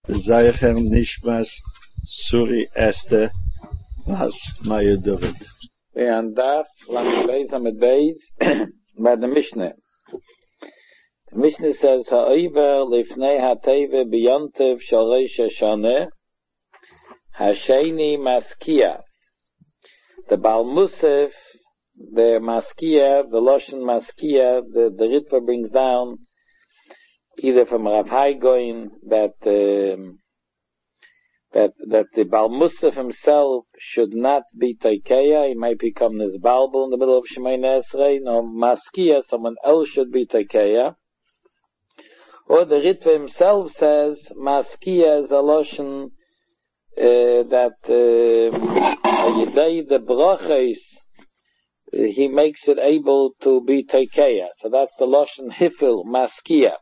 Zeichem Nishmas Suri Esther Bas Maya David. And Daf Lamed Beis by the Mishnah. The Mishnah says, Ha'over lifnei ha'teve b'yontev shel Rosh Hashanah Hasheni Maskia. The Baal Musaf, the Maskia, the Loshen Maskia, the Ritva brings down either from Rav Hai Goin that the Baal Musaf himself should not be Teikeya. He might become Nizbalbul in the middle of Shemoneh Esrei. No, Maskia, someone else should be Teikeya. Or the Ritva himself says Maskia is a Loshen that Yidei the Brachos, he makes it able to be Teikeya. So that's the Loshen Hifil, Maskia.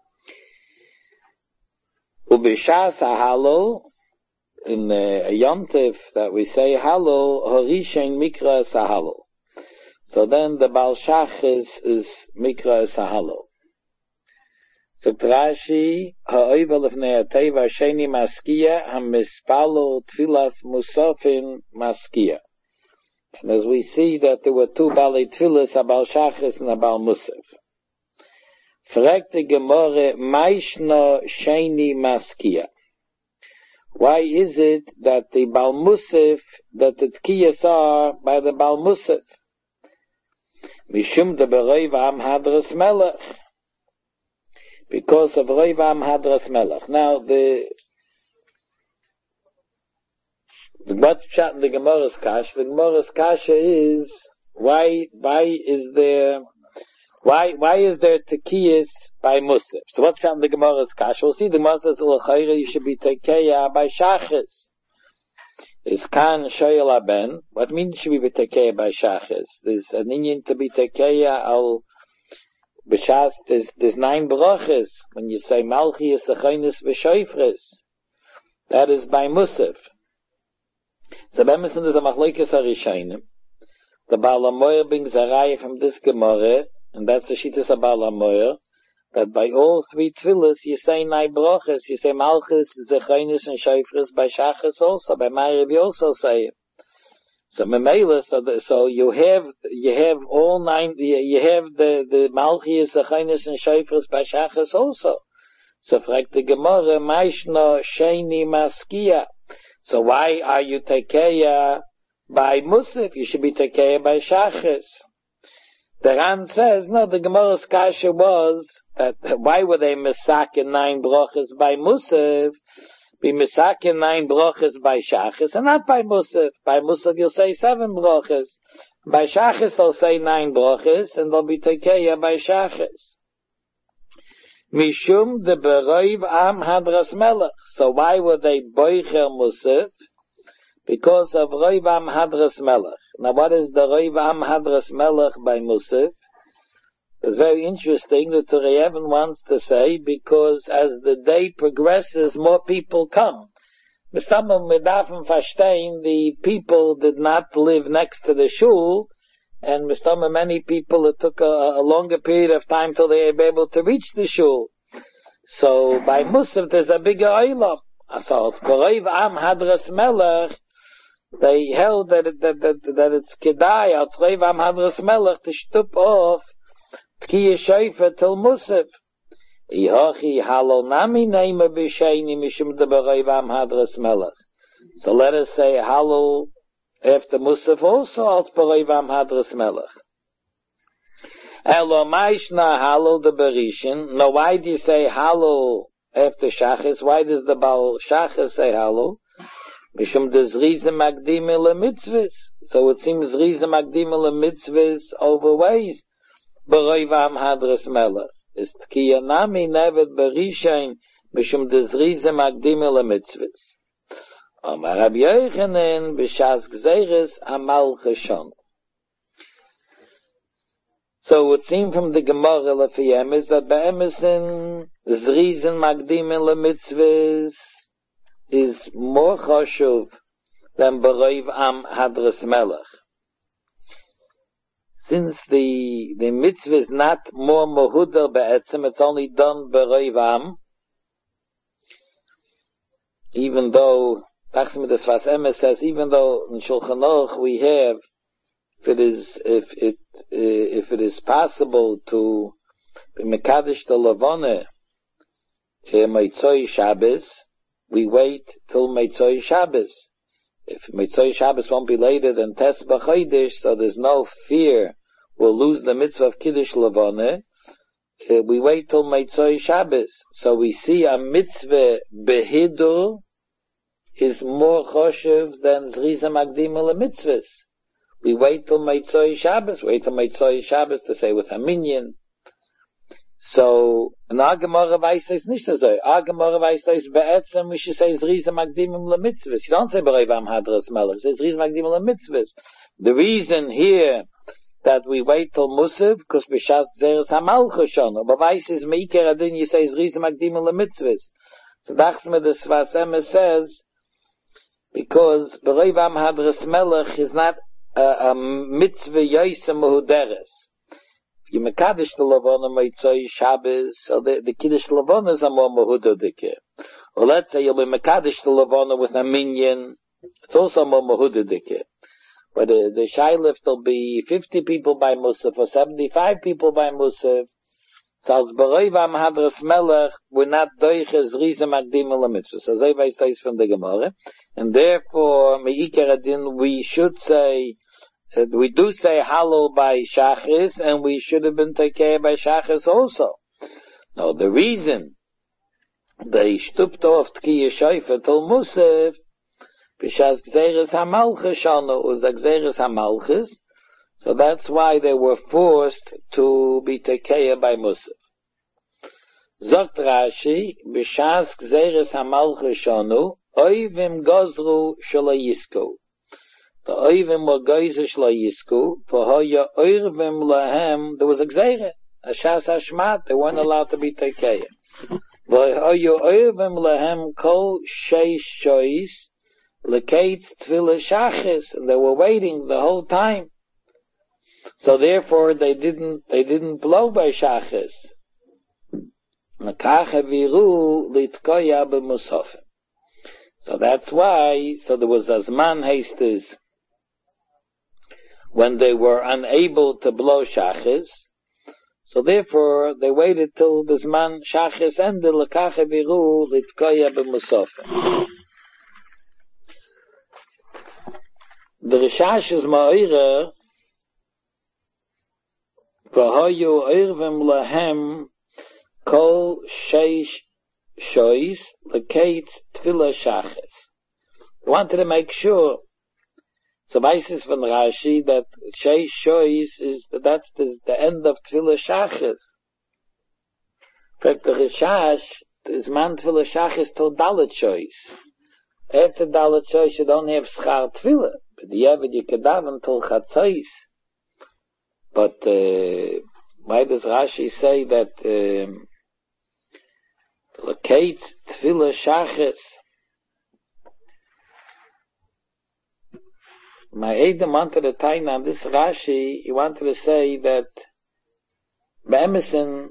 Ubishas Halo, in a Yontif that we say Halo, Horishen Mikra Sahalo. So then the Baal Shach is Mikra Sahalo. So Rashi, Ha'over lefnei ha'teva Hasheni Maskia, Hamispalo Tfilas Musafin Maskia. And as we see that there were two Balei Tfilas, a Baal Shachis and a Baal Musaf. Fragt die Gemorre, Maishno Sheni Maskia. Why is it that the Baal Musaf, that the Tkiyas are by the Baal Musaf? Mishum de Beroiv Am Hadras Melech. Because of Roiv Am Hadras Melech. Now, what's pshat in the Gemorre's Kasha? The Gemorre's Kasha is, why is there Tekiyas by Musaf? So what's found in the Gemara's Kasha? We'll see the Gemara says, you should be Tekeya by Shachis. Is Kan Shoyel Aben. What means you should be Tekeya by Shachis? There's an Inyan to be Tekeya al B'Shas, there's 9 brachas. When you say Malchi, Yisachainis, V'Shoifres. That is by Musaf. So Bemison is a Machlekes HaRishayim. The Baal HaMoyer brings a raya from this Gemara, and that's the Shittas of Baal HaMoyer, that by all 3 tefillas you say 9 brachas, you say Malchus, Zechainis, and Shoifres, by Shachas also, by Ma'ariv you also say it. So Memela, so you have all 9, you have the Malchus, Zechainis, and Shoifres by Shachas also. So fragt the Gemara, Maishno Sheni Maskia. So why are you Tekeya by Musaf? You should be Tekeya by Shachas. The Ran says, no, the Gemara's Kasha was that why were they Mesakin 9 brachas by Musaf? Be Mesakin 9 brachas by Shachas, and not by Musaf. By Musaf you'll say 7 brachas. By Shachas they'll say 9 brachas, and they'll be Tekeya by Shachas. Mishum de Beroiv Am Hadras Melech. So why were they Boicher Musaf? Because of Roiv Am Hadras Melech. Now what is the Roiv Am Hadras Melech by Musaf? It's very interesting that the Re'evin wants to say, because as the day progresses, more people come. Mistamam Medafen Fashtein, the people did not live next to the shul, and Mistamam many people, it took a longer period of time till they were able to reach the shul. So by Musaf there's a bigger Eilam. So Roiv Am Hadras Melech, they held that it's Kedai, als Roiv Am Hadras Melech, to shtup off Tkiya Sheifa till Musaf. Ihochi Halo Nami Neima B'Sheini Mishum de Beroiv Am Hadras Melech. So let us say Halo after Musaf also als Beroiv Am Hadras Melech. Elo Maishna Halo de Berishin. Now why do you say Halo after Shachis? Why does the Baal Shachis say Halo? Mishum des Rize Magdim ele Mitzvahs. So it seems Rize Magdim ele Mitzvahs overweighs Beroiv Am Hadras Melech. Is Tkiya Nami Nevet Berishain Mishum des Rize Magdim ele Mitzvahs. Amar Rabbi Yochanan B'Shas Gzeires Amal Cheshon. So it seems from the Gemara Lefiyem is that Be'emesin Zrizen Magdim ele Mitzvahs is more chashuv than Beroiv Am Hadras Melech. Since the mitzvah is not more mohudar be'etzim, it's only done Beroiv Am. even though Tachsim des Sfas Emes says, even though in Shulchan Aruch we have, if it is possible to be Mekadesh the Levana Meitzoi Shabbos, we wait till Meitzoi Shabbos. If Meitzoi Shabbos won't be later than Tes B'Chodesh, so there's no fear we'll lose the mitzvah of Kiddush Levana, we wait till Meitzoi Shabbos. So we see a mitzvah Behidur is more choshev than Zriza Magdima LeMitzvahs. We wait till Meitzoi Shabbos, to say with a minyan. So, an Agamara Weis is nicht so. Agamara Weis is be'etzem, we should say Zriza Magdimim LeMitzvahs. You don't say Bereivam Hadras Melech, you say Zriza Magdimim LeMitzvahs. The reason here that we wait till Musaf, because B'shas Gzeres HaMalcha Shona, but Weis is Meiker Adin, you say Zriza Magdimim LeMitzvahs. So Dachsme the Sfas Emes says, because Bereivam Hadras Melech is not a mitzvah Yosem Mehuderes. If you Mekadesh the Levana Meitzoi Shabbos, so the Kiddush Levana is a more Mehudadike. Or let's say you'll be Mekadesh the Levana with a minyan, it's also more Mehudadike. But the Shailif, there'll be 50 people by Musaf, or 75 people by Musaf. So as Bereivam Hadras Melech, we're not Doiches Riza Magdim Mitzvah. So they weiß das from the Gemara. And therefore, Me'iker Adin, we should say, we do say Hallel by Shachris, and we should have been taken care by Shachris also. Now, the reason they stupt off Tkiya Shaifa till Musaf, B'shas Gzeres HaMalchus Shana, was Gzeres HaMalchus, so that's why they were forced to be taken by Musaf. Zogt Rashi, B'shas Gzeres HaMalchus Shana, Oivim Gozru Shalayisko. The Oivim were Gozer Shalayisko, for Hoya Oivim Lahem, there was a Gzere, a Shas Hashmat, they weren't allowed to be taken. Hoya Oivim Lahem Kol Sheish Shois, Lekate Tfilah Shachis, and they were waiting the whole time. So therefore they didn't blow by Shachis. Nakacha Viru Litkoya B'Musafim. So that's why, so there was Azman Hastes, when they were unable to blow Shachis, so therefore they waited till the Zman Shachis ended, Lakacha Viru Litkoya B'Musafim. The Rishash is Ma'ira, V'hoyu Irvim Lahem Kol Sheish Shois Lekate Tfilah Shachis. They wanted to make sure, so basis from Rashi, that Sheish Shois that's the end of Tfilah Shachis. In fact, the Rishash is man Tfilah Shachis till Dalet Shois. After Dalet Shois you don't have Schar Tfilah, but you could have until Chatzos. But why does Rashi say that Lekate Tfilah Shachis? My Edom wanted to tie on this Rashi, he wanted to say that Be'emerson,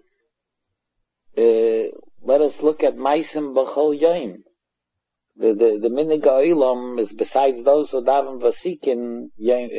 let us look at Maisim B'chol Yom. The Minig Ha'olam is besides those who daven vasikin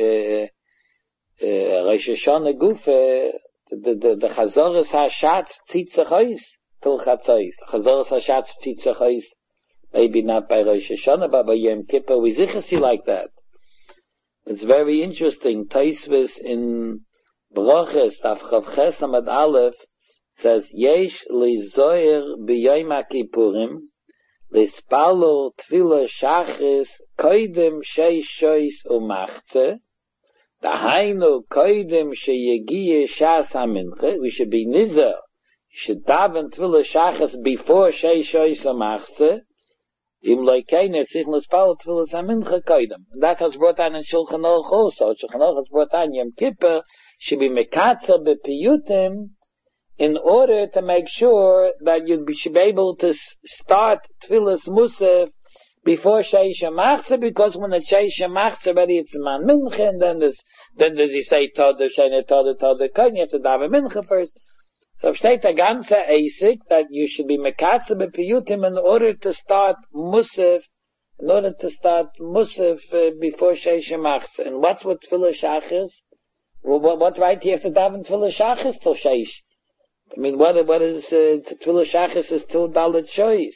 Rosh Hashanah Gufe, the Chazoros HaShatz tzitz achos till Chatzos. Chazoros HaShatz tzitz achos, maybe not by Rosh Hashanah, but by Yom Kippur, we zichasi like that. It's very interesting. Taisvis in Broches, Tafchav Ches Amad Aleph, says, Yesh li zoyer b'yom HaKippurim, Lispalo Tfilah Shachis Koidem Sheish Shois Umachze, Dahainu Koidem Sheyegiye Shas HaMinche. We should be Nizar. You should daven Tfilah Shachis before Sheish Shois Umachze. Im Loikein Tzich Lispalo Tfilah HaMinche Koidem. And that has brought on in Shulchan Aruch also. Shulchan Aruch has brought on Yom Kippur should be Mekatzer B'Piyutim, in order to make sure that you should be able to start Tfilas Musaf before Sheish HaMachzeh, because when it's Sheish HaMachzeh already it's Man Mincha, and then does he say Todah, Shene Todah, Todah, Kohen, you have to daven Mincha first. So steht der ganze Eisig, that you should be mekatze bepiyutim in order to start Musaf, before Sheish Machzah. And what's with Tfilah Shachris? Well, what right do you have to daven Tfilah Shachris till Sheish? I mean, what is Tfilah Shachris is till Dalet Shois.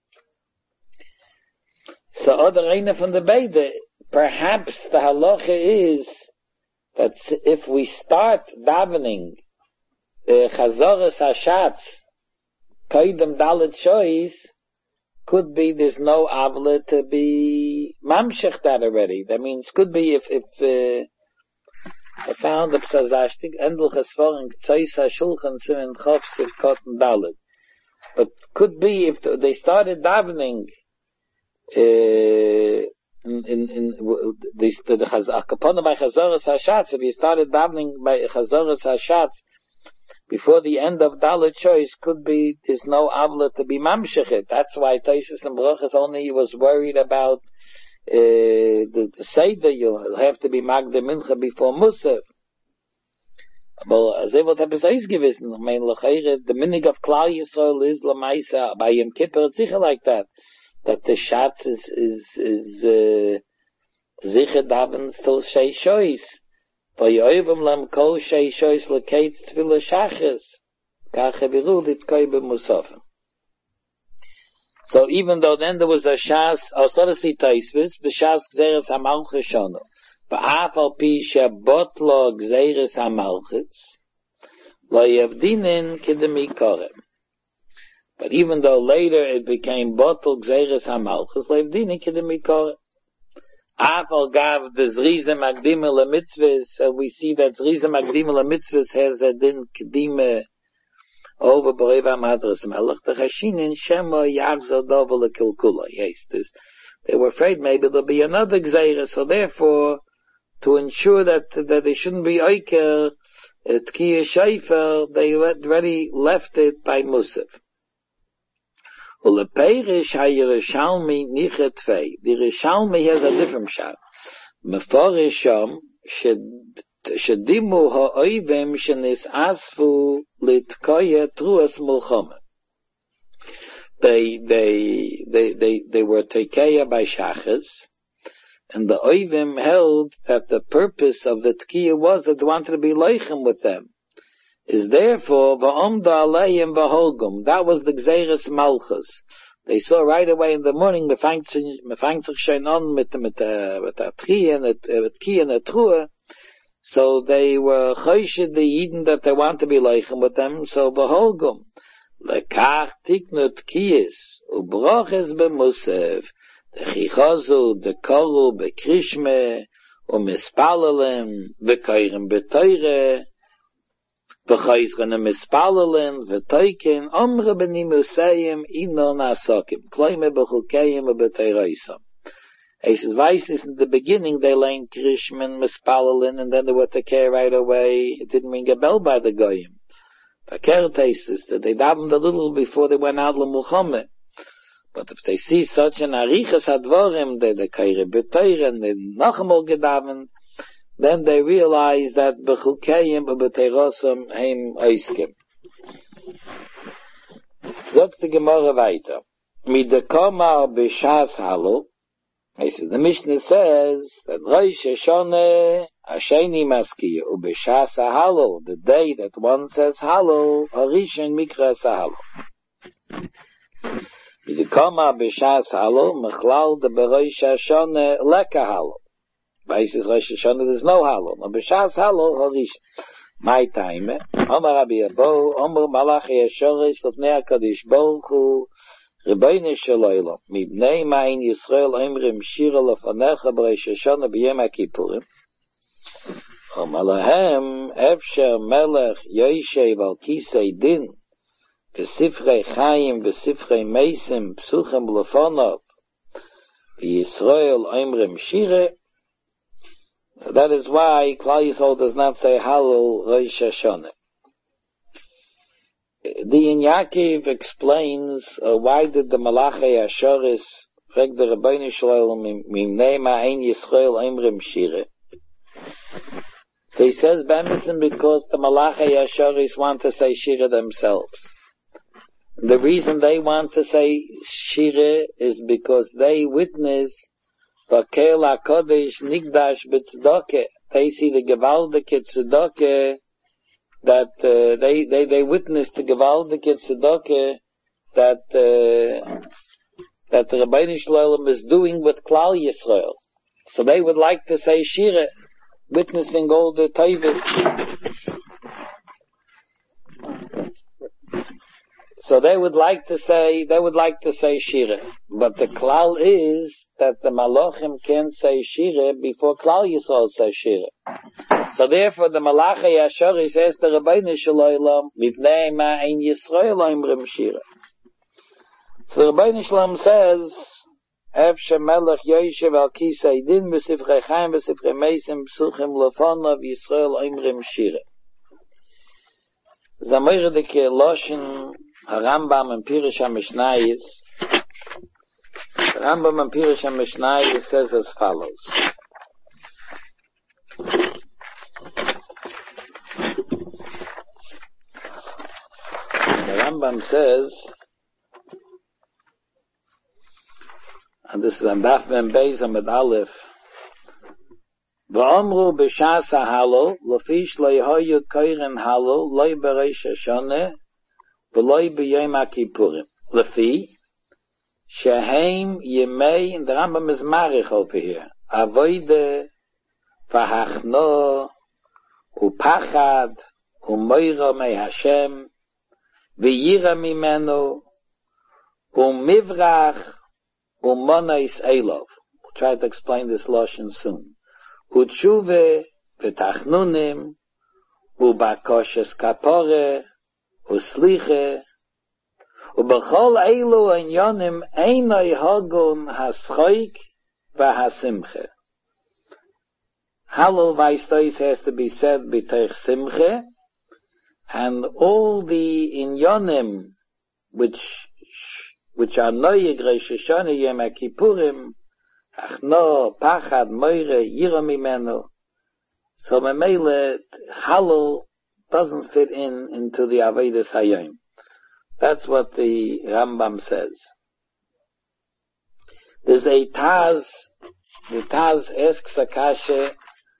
So other reina from the Beide, perhaps the halacha is that if we start davening Chazoras Hashatz Koidem Dalet Shois, could be there's no avla to be mamshech that already. That means could be if I found the Psazashtik Endel Chesforen Ktsois HaShulchan Simen Chof Sivkot and Dalet. But could be if they started davening the Akapona by Chazoras Hashatz, if you started davening by Chazoras Hashatz before the end of Dalet Shois, could be there's no avla to be mamshechet. That's why Taisus and Baruchas only was worried about the Seder. You'll have to be Magde Mincha before Musaf. But as what happens is gewesen. I mean, the minig of Klal Yisrael is Lamaisa by Yom Kippur. It's sicher like that the Shatz is sicher davens till Shei Shois. So even though then there was a Shas, Osarasi Taisvis, B'Shas Gzeres HaMalchus Shono, B'Af Al Pi Shebotlo Gzeres HaMalchus, Lo Yevdinin Kidemi Korem. But even though later it became Botl Gzeres HaMalchus, Lo Yevdinin Kidemi Korem. Afal gav the Zriza Magdima la Mitzvahs, so we see that Zriza Magdima la Mitzvahs has a din Kedima over Bereva Madras Melech, the Chashinin Shema Yavzo Dovel Kilkula. Yes, they were afraid maybe there'll be another Gzeira, so therefore, to ensure that they shouldn't be Oiker, Tkiya Shaifer, they already left it by Musaf. Uleperish ha-Yerushalmi nichet fei. The Yerushalmi has a different shot. Meforisham shedimu ha'oivim shenis asfu litkoya truas mulchama. They were tekeya by shachas, and the oivim held that the purpose of the tkiya was that they wanted to be leichem with them. Is therefore va'omda aleim v'holgum. That was the Gzeres Malchus. They saw right away in the morning me fangt sich schon an mit der Tkiya and the Trua. So they were choshid the Yidden that they want to be leichem with them. So v'holgum lekach tiknu tkiyas ubroches b'musev the chichazu the koru bekrishme u'mispalelem v'koyrem b'toyre v'chayzchen mispalelen v'toiken omre b'nimusayim ino nasokim kloime b'chukayim v'b'teiroisam. He says, Weiss is in the beginning they learned Krishman mispalelen and then they were to care right away. It didn't ring a bell by the goyim. The care tastes that they davened a little before they went out l'mulchome. But if they see such an arichas hadvorim, the kaire b'teire and they nachamol gedaven, then they realize that b'chukayim b'b'teirosam heim oiskim. Zog the Gemara weiter. Midekoma b'shas halu. The Mishnah says that Rosh Hashanah Hasheni Maskiya u'b'shas halu, the day that one says halu, Harishon Mikra Halu. Midekoma b'shas halu, Mechlal de b'Rosh Hashanah leka halu. Says Rosh Hashanah, there's no halal. No b'shas halal harish. My time. Omar Rabbi Abo, Omar Malachi Yeshoris, Lefnei HaKadosh Baruch Hu, Rebbeinu Shaloylo. Mibnei Ma'in Yisrael Omrim Shira Lefanecha b'Rosh Hashanah b'Yom HaKippurim. Omar Lahem, Efsher Melech Yoshev al Kisei Din, V'Sifrei Chaim, V'Sifrei Meisim, Psuchem Lefonov, V'Yisrael Omrim Shira. So that is why Klal Yisrael does not say Halal Rosh Hashanah. The Yaakov explains why did the Malachi Ashoris frag the Rebbeinu Shalom Mimnei Ma'in Yisrael Emrim Shire. So he says Bemison because the Malachei Yasharis want to say Shira themselves. The reason they want to say Shira is because they witness Vakel HaKodesh Nigdash B'Tzedakah. They see the Gewaldike Tzedakah that they witness the Gewaldike Tzedakah that the Rabbeinu Shalom is doing with Klal Yisrael. So they would like to say Shira, witnessing all the Tevus. So they would like to say Shira. But the Klal is that the Malachim can say Shira before Klal Yisrael says Shira. So therefore the Malachei Yashari says to Rabbeinu Shalom, Mipnei ma'ain Yisrael oimrim Shira. So the Rabbeinu Shalom says, Ef shemelech Yoshev al kisei din v'sifrei chaim v'sifrei meisim psuchim lefonav Yisrael oimrim Shira. Zameir deke Loshen Rambam and Pirush HaMishnayis. Rambam and Pirush HaMishnayis says as follows. The Rambam says, and this is on Daf Ben Beis Amud Aleph, V'omru b'shas ha'halol, l'fish le'hoyud koiren halol, lo'i b'reish hashoneh, v'loi b'yom HaKippurim. Lefi, shehem yemei, and the Rambam is marich over here, avoide, v'hachno, u'pachad, u'moira mei Hashem, v'yira mimenu, u'mivrach, u'monais elov. We'll try to explain this Lashon soon. U'tshuve, v'tachnunim, u'bakoshes kapore, Usliche, ubechol eilu enyonim einoi hogun haschoik v'hasimche. Halal vaistois has to be said b'teich simche, and all the inyonim which are noyeg Rosh Hashanah Yom HaKippurim, achno, pachad, moire, yira mimenu. So memele halal doesn't fit into the Avodas Hayom. That's what the Rambam says. There's a Taz, the Taz asks Akasha,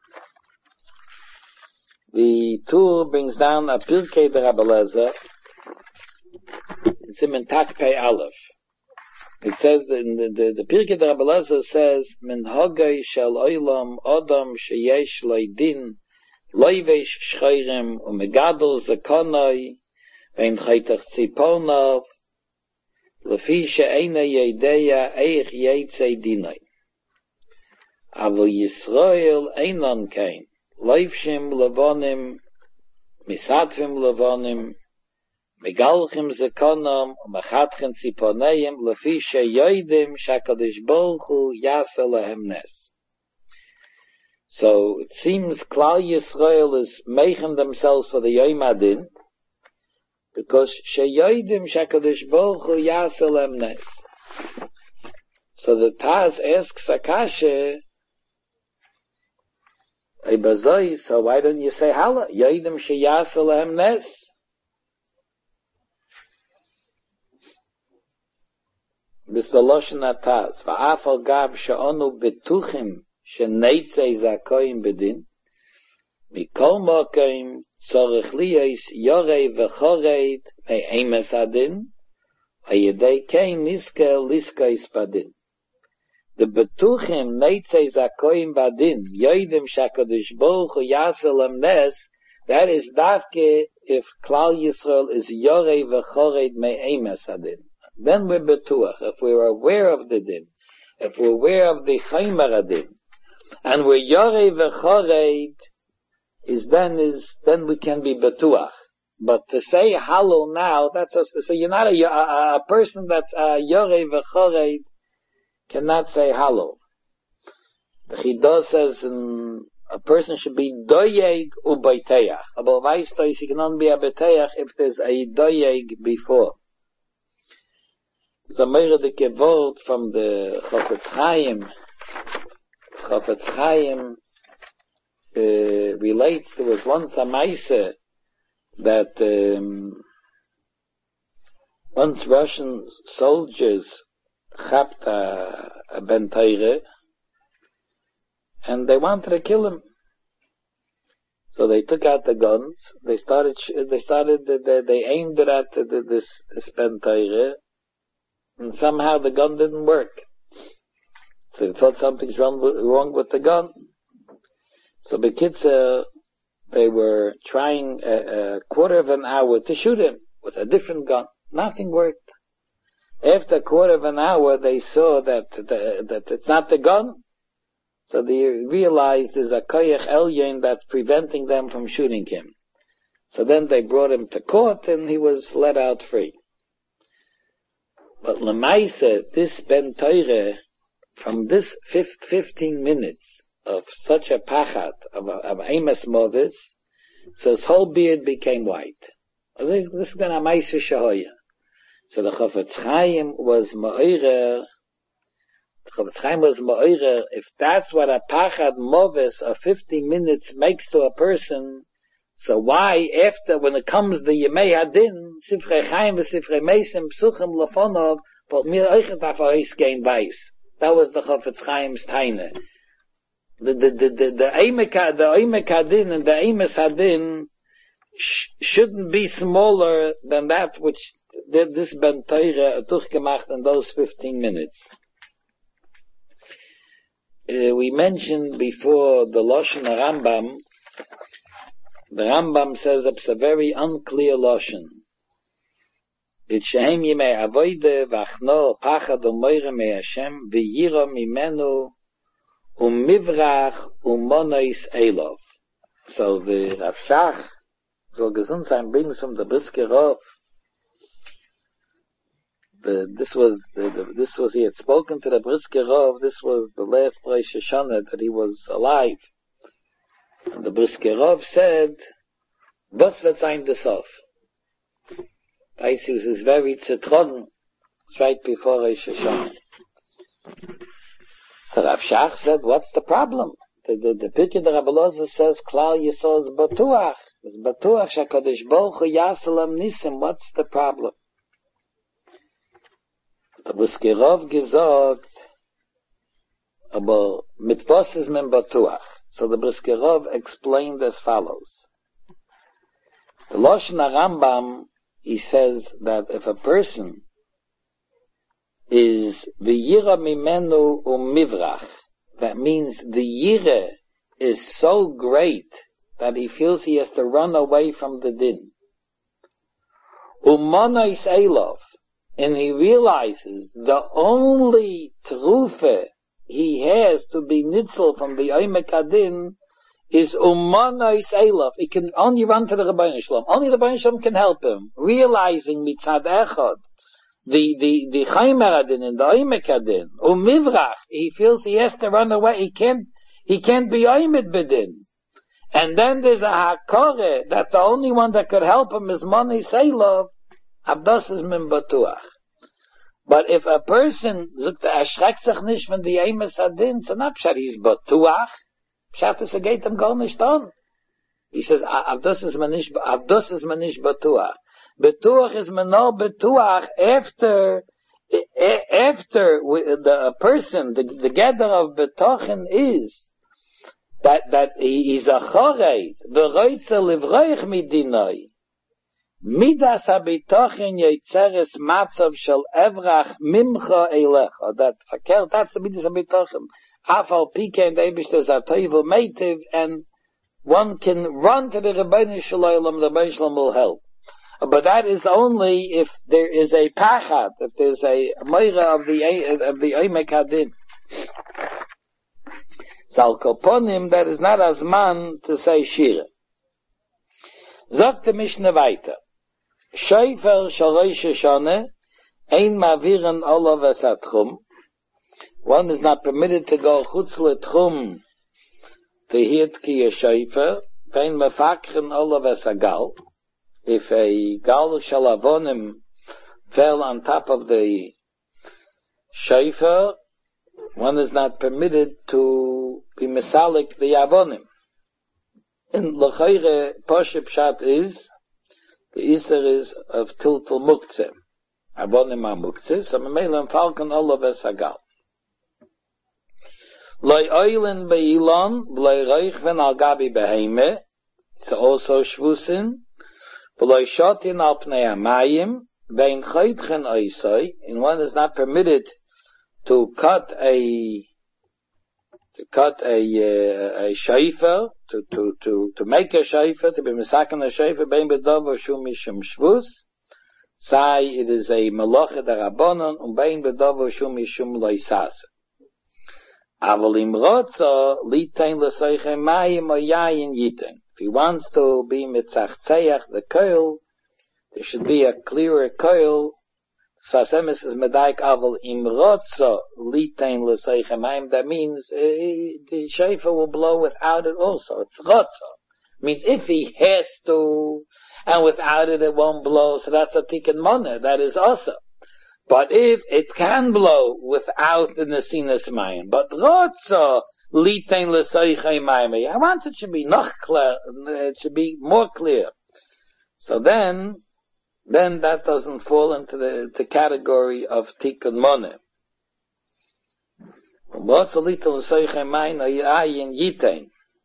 the Tur brings down a Pirkei de Rabbi Eliezer, it's in Takpei Aleph. It says, the Pirkei de Rabbi Eliezer says, Min hogay shel oilam odam sheyesh leidin loivesh shchoirem umegadol zakonoi vein chaytach tziponov lefi she'ena yedeya eich yetzei dinoi. Avo Yisrael einon kein loivshim levonim misatvim levonim megalchim zakonom umechatchen tziponeim lefi she'yoidim shakadosh baruch hu yasa lehem nes. So it seems Klal Yisrael is making themselves for the Yom Adin because sheyoidim shakadosh baruch hu yasa lehem nes. So the Taz asks Akasha, so why don't you say Hala? Yoidim sheyasa lehem nes. This is the Lashon HaTaz. Va'af al gav she'onu betuchim she'neitzei zakoyim bedin mikol mokim tzorech liyos yorei v'choreid me'emes adin v'yedei kein niskel liskais badin. The betuchim neitzei zakoyim badin yoidim shakadosh baruch hu yasa lehem nes, that is dafke if Klal Yisrael is yorei v'choreid me'emes adin. Then we're betuach. If we're aware of the din, if we're aware of the chaymer din, and we're yorei v'choreid, then we can be betuach. But to say halal now, that's so you're not a person that's yorei v'choreid cannot say halal. The Chidah says a person should be doyeg u'bayteach. But vaistos, he can only be a beteach if there's a doyeg before. The Meredike word from the Chofetz Chaim relates there was once a Maisa that once Russian soldiers chapped a Ben Teire and they wanted to kill him. So they took out the guns. They aimed it at this Ben Teire, and somehow the gun didn't work. So they thought something's wrong with the gun. So Bekitzer, they were trying a quarter of an hour to shoot him with a different gun. Nothing worked. After a quarter of an hour, they saw that it's not the gun. So they realized there's a koyach elyon that's preventing them from shooting him. So then they brought him to court and he was let out free. But Lemaisa, this Ben Teire, from this 15 minutes of such a pachat, of Amos Movis, so his whole beard became white. This is going to Maisa Shahoya. So the Chofetz Chaim was Ma'orer. If that's what a pachad moves of 15 minutes makes to a person, so why after, when it comes the Yemei Hadin, Sifrei Chaim v'Sifrei Meisim Psuchim Lafonov, but mir euch daf ois gein weiß. That was the Chofetz Chaim's Taine. The Eimek Hadin and the Eimes Hadin shouldn't be smaller than that which did this Ben Teire durchgemacht in those 15 minutes. We mentioned before the Lashon Rambam. The Rambam says it's a very unclear Lashon. It's shehem yimei avoide v'achno pachad u'moire me Hashem v'yira mimenu u'mivrach u'monois elov. So the Rav Shach, so gesund sein, brings from the Brisker Rov. This was he had spoken to the Brisker Rov. This was the last Rosh Hashanah that he was alive. And the Brisker Rov said, "Was wird sein the sof?" He was very zertrogen. It's right before Rosh Hashanah. So Rav Shach said, "What's the problem?" The Pirkei de Rabbi Elazar says, "Klal Yisrael is batuach. It's batuach shakadosh baruch hu yasalam nisim." What's the problem? The Brisker Rov gesagt, aber mit was ist men batuach? So the Brisker Rov explained as follows. The Lashon Rambam, he says that if a person is v'yira mimenu u'mivrach, that means the yira is so great that he feels he has to run away from the din. U'monois elov, and he realizes the only trufe he has to be nitzel from the Eimek Hadin is u'monois elov. He can only run to the Rebbeinu Shalom. Only the Rebbeinu Shalom can help him. Realizing mitzad echad, the Chaimer Hadin and the Eimek Hadin, u'mivrach, he feels he has to run away. He can't be Eimet Bedin. And then there's a hakore that the only one that could help him is monois elov. Abdos is min batuach. But if a person erschreckt sich nicht von die Eimes Hadin, so not pshat he's batuach. Pshat is a geht him gar nicht on. He says, Abdos is man nicht batuach. Batuach is man no batuach after the person, the gather of betochen is that he is a choreit, v'roitze livroich midinoi. Midas habitochen yitzeres matzav shel evrach mimcha elecha. That's the midas habitochen. Afal pike and Eibishter zatoivu meitiv, and one can run to the Rebbeinu Shalom, the Rebbeinu Shalom will help. But that is only if there is a pachat, if there's a moira of the Eimek Hadin. Zal koponim, that is not as man to say shira. Sagt the Mishnah weiter. Shofar shel Rosh Hashanah ein maviren olav es hatchum. One is not permitted to go chutz letchum to hear tkiya shofar. Vein mefakren olav es hagal. If a gal shel avonim fell on top of the shofar, one is not permitted to be mesalik the avonim. In L'chayre, Pasha Pshat is, the Isser is of Tiltul Muktzeh. Abonim HaMuktzeh, so Memelam Falcon Olav Esagal. Loi Oilin Be'ilon, Loi Reichven Al Gabi Beheime, it's also Shvusin, Loi Shotin Al Pnei HaMayim, Vein Chaytchen Oisoi, and one is not permitted to cut a shayfer, to make a shayfer, to be misaken a shayfer, bein bedover shum mishum shvus, say it is a malacha darabonon, bein bedover shum mishum loisase. Aval im rotzo, litein l'soiche mayim o yayin yitein. If he wants to be mitzachzeach the coil, there should be a clearer coil. Sasemis is medaik aval im rotzo litein l'soiche mayim. That means the shayfer will blow without it also. It's rotzo. Means if he has to, and without it won't blow, so that's a tikkun moneh. That is also. But if it can blow without the nesinas mayim, but rotzo litein l'soiche mayim, I want it should be noch clear. It should be more clear. So then that doesn't fall into the category of tikkun moneh. Rotzo litein l'soiche mayim ayin yitein.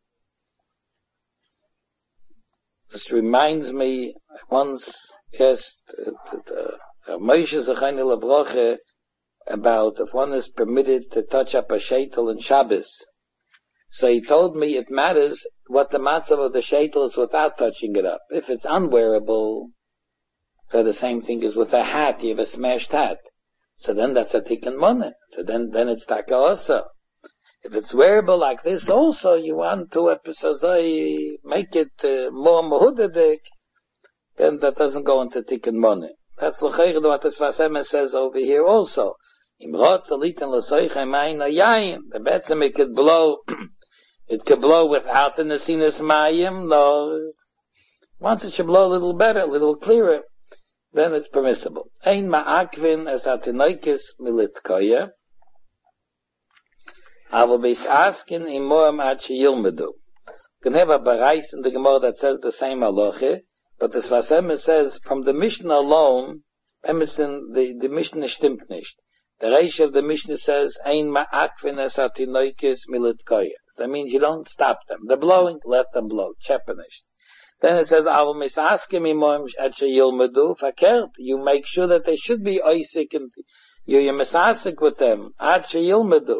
This reminds me, I once asked Moshe Zechani Lebroche about if one is permitted to touch up a sheitel in Shabbos. So he told me it matters what the matzav of the sheitel is without touching it up. If it's unwearable, so the same thing as with a hat, you have a smashed hat. So then that's a tikkun moneh. So then it's taka also. If it's wearable like this also, you want to make it more mehudadik, then that doesn't go into tikkun moneh. That's l'chayr what the Sfas Emes says over here also. Im rotz aliten l'soiche mayin ayayin. The betzim it could blow without the nesinas mayim. No, once it should blow a little better, a little clearer, then it's permissible. Ein ma'akvin as atinoikis militkoya. Avo beis askin imoam ad sheyilmedu. You can have a barais in the Gemara that says the same halacha, but the Sfas Emes says from the Mishnah alone, Emerson, the Mishnah stimmt nicht. The Reish of the Mishnah says ein ma'akvin es atinoikis militkoya. So that means you don't stop them. They're blowing, let them blow. Chepenish. Then it says avo beis askin imoam ad sheyilmedu. Fakert, you make sure that they should be oisik and you're misasik with them. Ad sheyilmedu.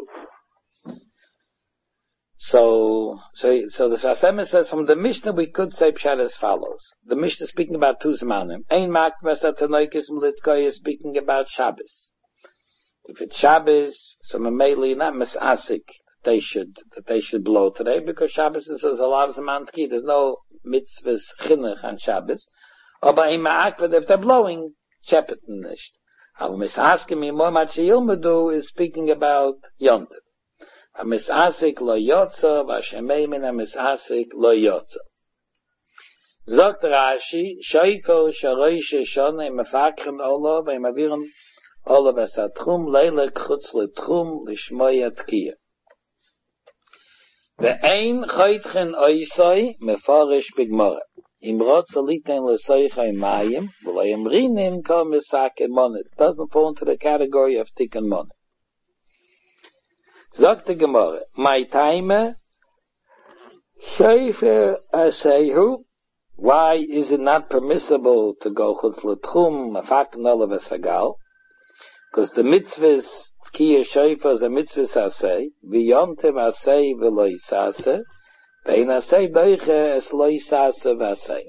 So the Sfas Emes says from the Mishnah we could say pshat as follows. The Mishnah is speaking about two zmanim. Ein makves atanoikis militkoya is speaking about Shabbos. If it's Shabbos, so memeli not misasik that they should blow today because Shabbos is a lot of zman tki. There's no mitzvahs chinuch on Shabbos. But ein makves if they're blowing chepet nicht. How misaskim imor machiyilmedu is speaking about Yontif. A misasik lo yotza, v'ashemeimin a misasik lo yotza. Zogt Rashi, shoyko sharoishe shone mefakrim olav, v'emavirim olav esatchum, leilek chutz letchum, lishmoya tkiya. Ve'ein choytchen oisoi, mefarish bigmora. Im rotza liten lesoichai mayim, v'loyim rinim ko misakin monet. Doesn't fall into the category of tikkun monet. Sagt the Gemara, my time, Sheifer Asehu, why is it not permissible to go chutz l'tchum, mafak nolav esagal? Because the mitzvahs, Tkiyah Sheifer is a mitzvahs aseh, v'yomtev aseh v'lo yisaseh, v'ein aseh doiche es lo yisaseh v'aseh.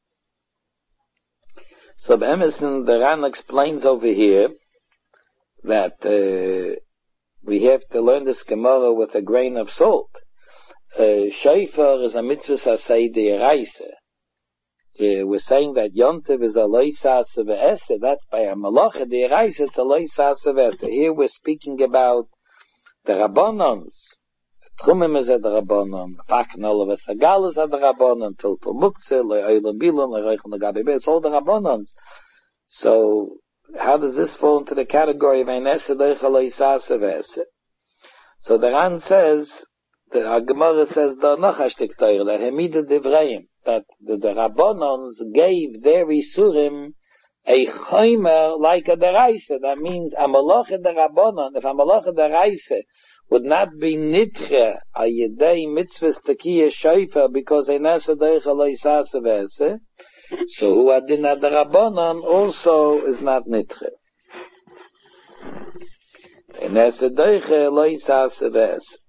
So Emerson, the Ran explains over here, that, we have to learn this Gemara with a grain of salt. Shofar is a mitzvah asay de'eraisa. We're saying that Yontiv is a loisasa ve'esa. That's by a malacha de'eraisa. It's a loisasa ve'esa. Here we're speaking about the Rabbanons. Tchumim is at the Rabbanon. Fakn olav esagal is at the Rabbanon. Tiltul muktzeh, le'olam bilam, le'roichel negabi be. It's all the Rabbanons. So, how does this fall into the category of Einesa Doicha Lo Yisasa V'Ese? So the Ran says the Gemara says the Nachashtik Torah, that Hemida Devreim, that the Rabbanons gave their Isurim a Chaimer like a Deraisa. That means a Malach the Rabbanon, if a Malach the Deraisa would not be Nitche a Yedei Mitzvahs Tekiya Shaifa because a Nasa Deicha Lo Yisasa Vese, so who Adina the Rabbanon also is not Nitche. A Nasa Deicha Lo Yisasa Vese.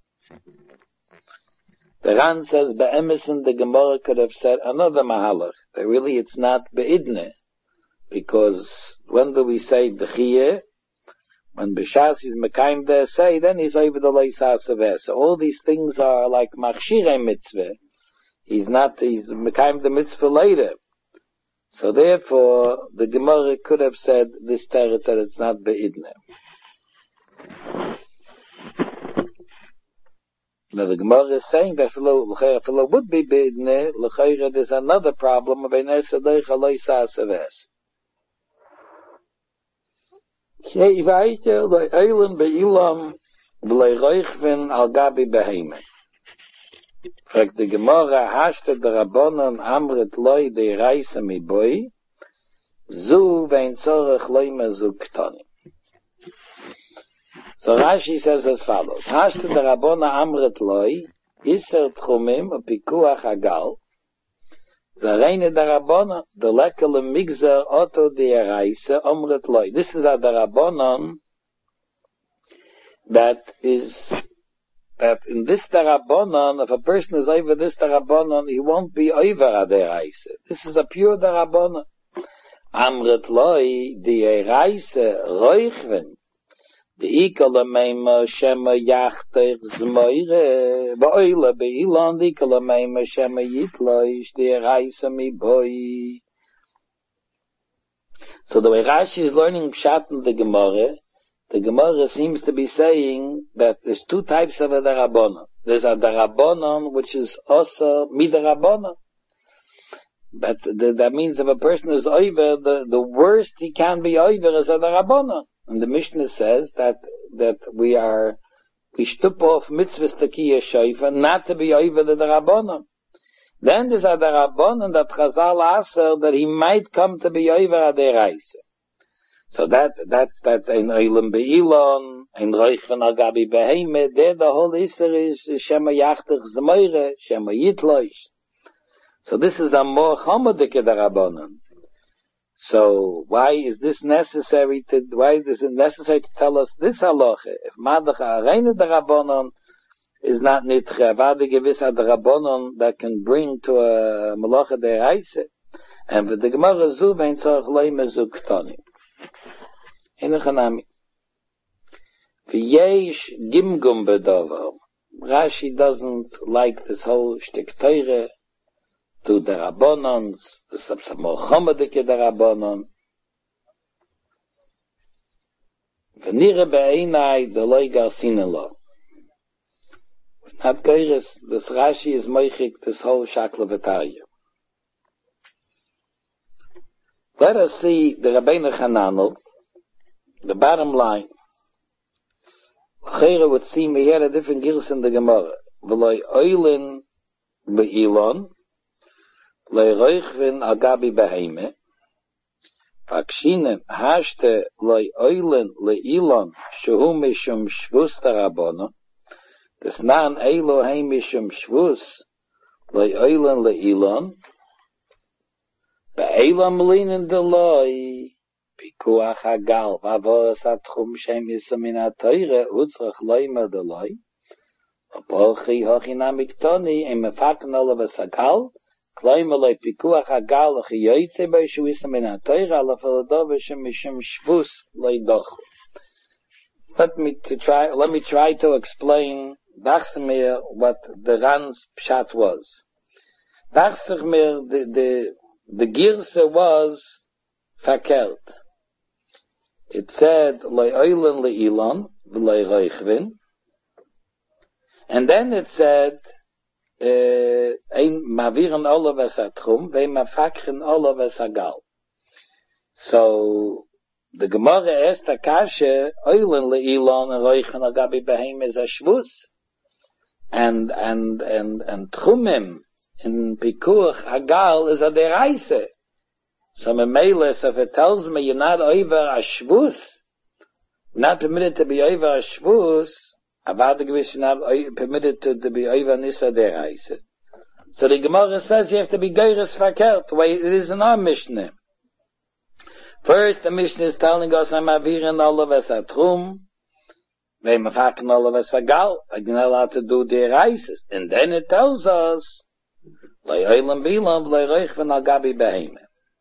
The Ran says, Be'emison, the Gemara could have said another Mahalach, that really it's not Be'idne, because when do we say D'chiyeh? When B'shas is Mekayim there say, then he's over the Leisas Saveh. So all these things are like Machshirei Mitzvah. He's Mekayim the Mitzvah later. So therefore, the Gemara could have said this teretz that it's not Be'idne. Now the Gemara is saying that Philo would be Be'idne, L'chayra there's another problem of Enes Adoich Lo Yisas Saveh. Sheivayte le'eilen be'ilam v'le'reichven al gabi beheme. Fragt the Gemara, hashte der Rabbanon amret loi de reise mi boi, zu vein zorech loi mezu ktoni. So Rashi says as follows, hashte der Rabbanon amret loi, iser tchumim upikuach agal, Zareine der Rabbanon, the lekele migzer oto de reise omret loi. This is a der Rabbanon that in this der Rabbanon, if a person is over this der Rabbanon, he won't be over a der reise. This is a pure der Rabbanon. Amret loi, de reise roichven. The ikala meima shema yachter zmoire ba'oila be'ilan the ikala meima shema yitloish the reise mi boi. So the way Rashi is learning Pshat in the Gemara seems to be saying that there's two types of a Darabonon. There's a Darabonon which is also Midarabonon. But that means if a person is over, the worst he can be over is a Darabonon. And the Mishnah says that we shtup off mitzvahs tekiya shayfa, not to be over the Rabbanon. Then there's a Rabbanon that Chazal aser that he might come to be over a deraisa. So that's ein oilam be'ilon, ein roichen al gabi beheme. There the whole iser is shema yachtach zmeire, shema yitloish. So this is a more chomodik Rabbanon. So why is it necessary to tell us this halacha? If Madach Areina the Rabbanon is not nitche, vade gewiss a Rabbanon that can bring to a Malacha deraisa, and with the Gemara zu vein tzorch lo mezu ktoni. Hinachanami. V'yesh gimgum bedover. Rashi doesn't like this whole shtik teire to the Rabbanons, the more chomadike the Rabbanon. V'nire be'einai the loy garsin lo. Not goyres, this Rashi is moichik this whole shakla v'tarya. Let us see the Rabbeinu Chananel, the bottom line. L'chera would seem we had a different girs in the Gemara. V'loy oilin be'ilon, Leiroichvin agabi beheme. Vakshinen hashte loi oilen leilon shehu mishum shvus tarabona. Des nan Eloheim mishum shvus loi oilen leilon. Be'elam linen deloi pikuach hagal vavos atchum shem yisamin ha'toire utzrach loima deloi. Apochi hochina miktoni em mefaken olav esakal. Let me try to explain what the Ran's pshat was. The girsa was fakert. It said le'oilen le'ilon v'le'reichvin, and then it said ein maviren alle was atchum, ve mafakren alle was hagal. So the Gemara asked a kasha, oilen le'ilon and roichen agabi behem is a shvus. and Tchumim in Pikuach Hagal is a deraisa. So Memeles, if it tells me you're not over a shvus, not permitted to be over a shvus, Avada Gewiss not permitted to be over Nisa deraisa. So the Gemara says you have to be Geiris Fakert, the way it is in our Mishnah. First, the Mishnah is telling us, I'm avirin olav es atrum, ve'im afakin olav es agal, I'm not allowed to do deraises. And then it tells us, le'oilam bilam, le'roich v'nal gabi behemah.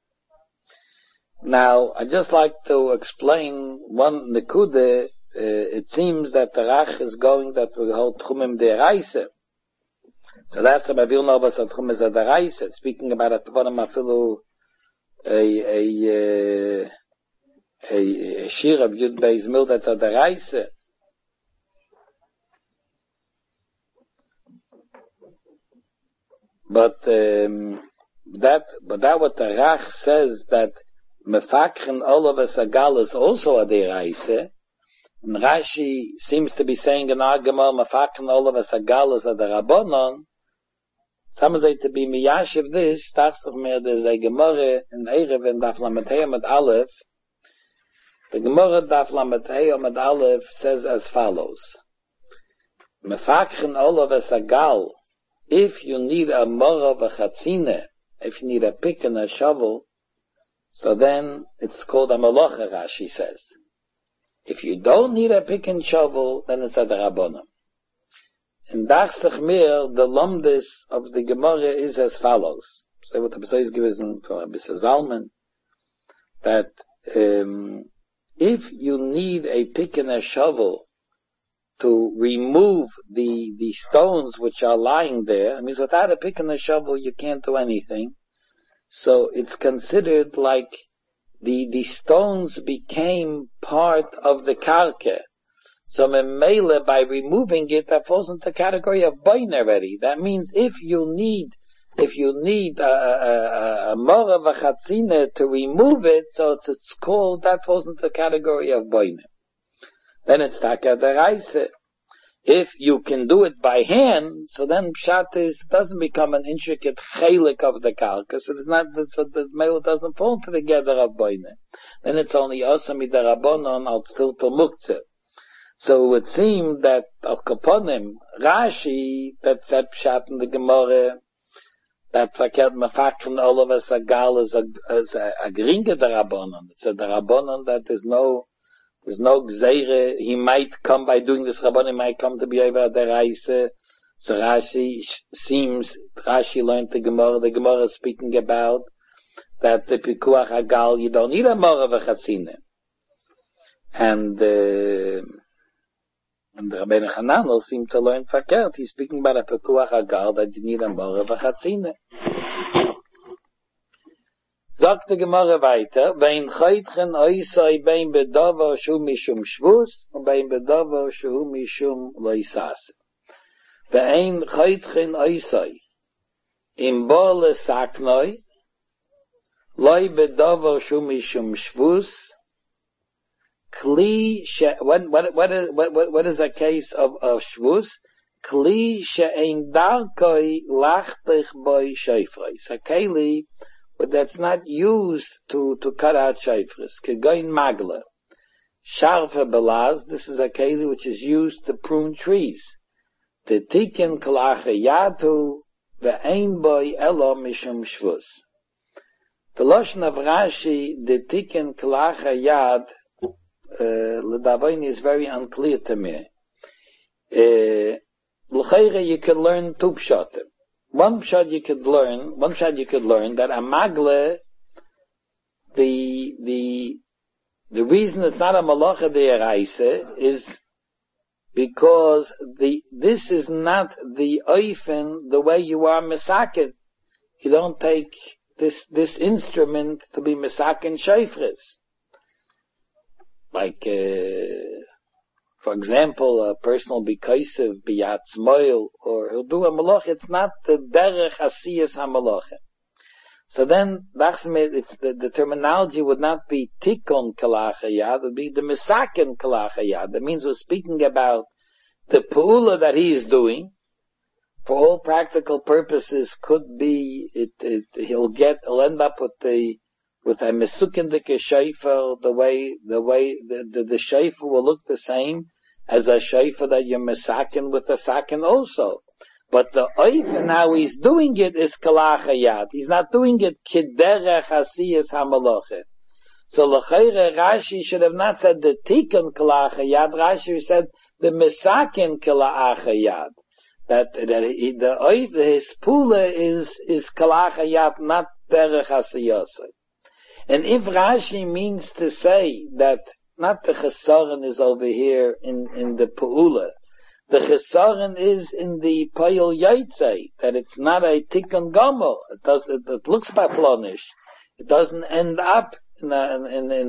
Now, I'd just like to explain one nekude. It seems that the Rach is going that we hold Tchumim deraisa. So that's what Avil Novas Tchum is a deraisa. Speaking about a Tvonim Afilu, a shir of Yud Beis Mil that's a deraisa. But that what the Rach says that Mefakchen Olav Agal is also a deraisa. And Rashi seems to be saying in Agama Mefakchen Olav Agal is a derabonon. Some say to be miyashiv this, tachsach mir there's a Gemara in Erev and Daf Lamed Hey Amud Aleph. The Gemara Daf Lamed Hey Amud Aleph says as follows: Mefakchen olav agal. If you need a mora v'chatzine, if you need a pick and a shovel, so then it's called a malacha. Rashi says. If you don't need a pick and shovel, then it's a derabonon. In Dachsach Mir, the lumdis of the Gemara is as follows. So what the Pesach is given from Rabbi Zalman, that if you need a pick and a shovel to remove the stones which are lying there, I mean, without a pick and a shovel you can't do anything. So it's considered like the stones became part of the karka. So Memele, by removing it, that falls into the category of bain already. That means if you need a mora v'chatzine to remove it, so it's called, that falls into the category of bain. Then it's taka deraisa. If you can do it by hand, so then pshat is, doesn't become an intricate chelik of the karka, so it's not, so the mele doesn't fall into the gather of bain. Then it's only osami derabonon al still to muktzeh. So it would seem that Al Kaponim, Rashi, that said pshat in the Gemara, that fakert mefakchen olav agal is a geringe derabonon. It's a derabonon that there's no gzeire. He might come by doing this rabbonon, he might come to be over deraisa. So Rashi learned the Gemara is speaking about that the pikuach agal, you don't need a mora v'chatzine. And the Rabbeinu Hananel seemed to learn fakert. He's speaking about a pekuach agal that you need a mora v'chatzine. Sagt the Gemara weiter, vein chaytchen oisai bein bedavar shu mishum shvus, und bein bedavar shu mishum loisase. Vein chaytchen oisai im bole saknoi, loi bedavar shu mishum shvus, Kli what is a case of shvus? Kli she'ein darkoi lachtich boi sheifrei. It's a keli, but that's not used to cut out sheifres. Kegoin magla. Sharfe belaz, this is a keli which is used to prune trees. The tikin kalache yatu ve'ein boi elo mishum shvus. The lashon of Rashi, the tikin kalache yad, L'davoini is very unclear to me. L'chayre you could learn two pshatim. One pshat you could learn that a magle, the reason it's not a malacha de'eraisa is because this is not the oifen the way you are misaken. You don't take this instrument to be misaken sheifres. Like, for example, a person will be kaisiv, biyat smoil, or he'll do a malach. It's not the derech asiyas ha-malacha. So then, it's the terminology would not be tikon kalachayad, it would be the misaken kalachayad. That means we're speaking about the pu'ula that he is doing, for all practical purposes, could be he'll end up with a mesukindike shayfa, the way the shayfa will look the same as a shayfa that you're mesakin with a sakin also. But the oif and how he's doing it is kalachayat. He's not doing it kiderech hasiyas hamaloche. So l'chayre Rashi should have not said the tikkun kalachayat. Rashi said the mesakin kalachayat. That the oif, his pula is kalachayat, not derech hasiyasai. And if Rashi means to say that not the chesaron is over here in the pu'ula, the chesaron is in the payil yaitze, that it's not a tikkun gomel. It looks patlonish. It doesn't end up in a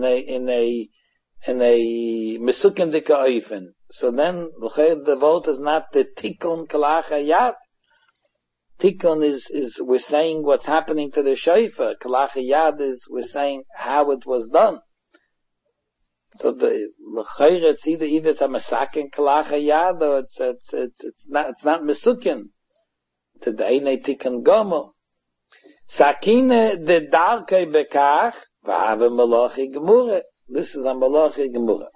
mesukindika oifen. So then the vote is not the tikkun kalachayat. Tikkun is we're saying what's happening to the shayfa. Kalachayat is we're saying how it was done. So the l'chayre it's either it's a mesakin kalachayad or it's not mesukin. The eine tikkun gomo. Sakine de darkei bekach v'ave malachi gemure. This is a malachi gemure.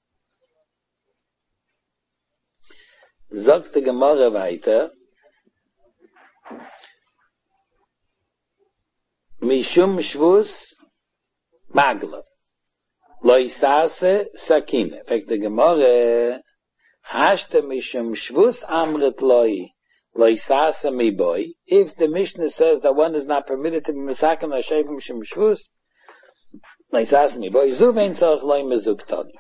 Sagt die Gemure weiter. Mishum shvus magla. Loisase sakine. In fact, the Gemara hashte mishum shvus amrit loisase mi boy. If the Mishnah says that one is not permitted to be mesaken or shayf mishum shvus, loisase mi boy. Zuvein tzorch loi mezuktani.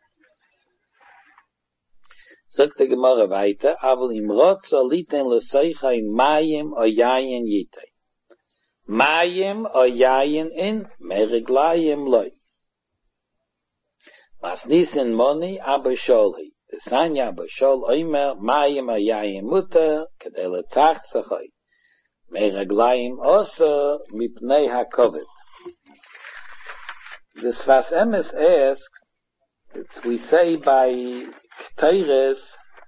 Sagt die Gemara weiter, aber im Rotzo liten l'seicha in mayim o yayin yitei. Mayim o yayin in meriglayim loi. Masnisin moni abasholhi. The sanya abashol oimer mayim ayayin mutter kedei letzach tzachoi. Meraglayim osa mipnei hakovet. The Sfas Emes asks, we say by Ketores,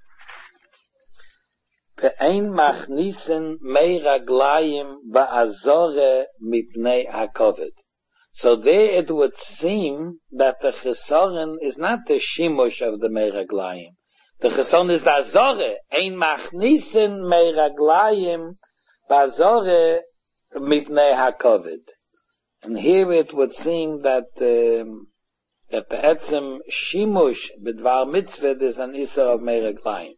pe'ein machnisin meraglayim ba'azore mipnei hakovet. So there it would seem that the chesaron is not the shimush of the meraglayim. The chesaron is the azore. Ein machnisin meraglayim ba'azore mipnei hakovet. And here it would seem that the etzem shimush b'dvar mitzvah is an isser of meraglayim.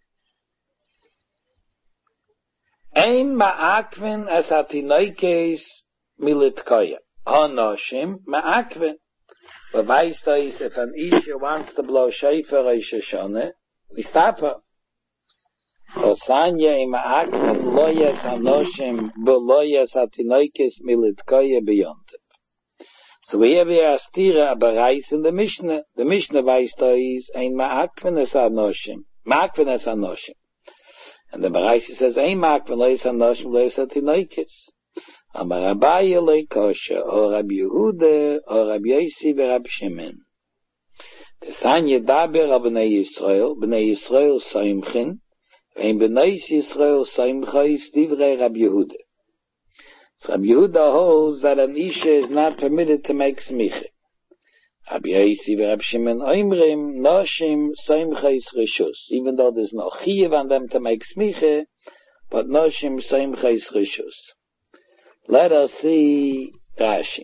Ein ma'akvin as hatinoikes militkoya. Hanoshim ma'akvin. But weißt du, if an Isha wants to blow shofar Rosh Hashanah, we stop her. Osanya im ma'akvin loyes hanoshim loyes hatinoikes militkoya beyond. So we have here a stira, a bereis in the Mishnah. The Mishnah weißt du, ein ma'akvin es hanoshim. Ma'akvin es hanoshim. And the bereis says, ein ma'akvin loyes hanoshim loyes hatinoikes. Amar Abaye lo kosher, or Rabbi Yehuda, or Rabbi Yossi, or Rabbi Shimon. The Sanya daber of Bnei Yisrael soimchin, and Bnei Yisrael soimchais divrei Rabbi Yehuda. So Rabbi Yehuda holds that an Isha is not permitted to make smicha. Rabbi Yossi and Rabbi Shimon oimrim noshim soimchais rishus, even though there's no chiyuv on them to make smicha, but noshim soimchais rishus. Let us see Rashi.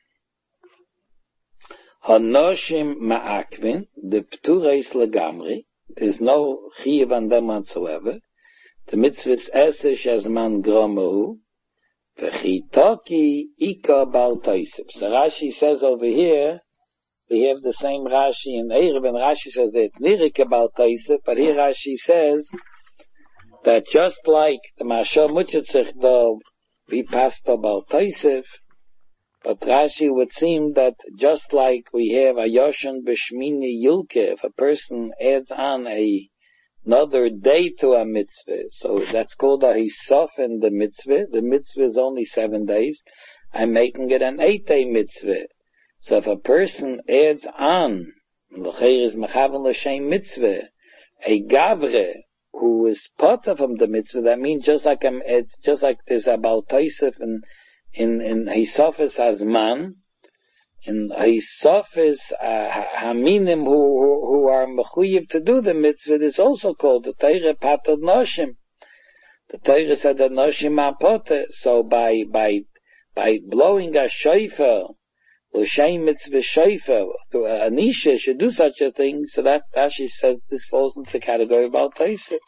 Hanoshim ma'akvin, the ptureis legamri, there's no chiyuv on them whatsoever. The mitzvah is esesh as man gromu, v'chitoki ika bal toisib. So Rashi says over here, we have the same Rashi in Erev, and Rashi says that it's nirika bal toisib, but here Rashi says that just like the Mashal Mutzitzich dov, we passed about Taisif, but Rashi would seem that just like we have a Yoshan B'Shmini Yulke, if a person adds on another day to a mitzvah, so that's called a Hisof in the mitzvah is only 7 days, I'm making it an 8-day mitzvah. So if a person adds on, L'cheir is Mechavan L'Shem mitzvah, a Gavre, who is potter from the mitzvah, that means just like there's a Baal Tosef in Hisofis as man, in Hisofis Haminim who are mechuyev to do the mitzvah is also called the Torah Pater Noshim. The Torah said that Noshim are potter, so by blowing a shofar, l'shem mitzvah shofar, to an isha should do such a thing, so that's Rashi says this falls into the category of Baal Tosef.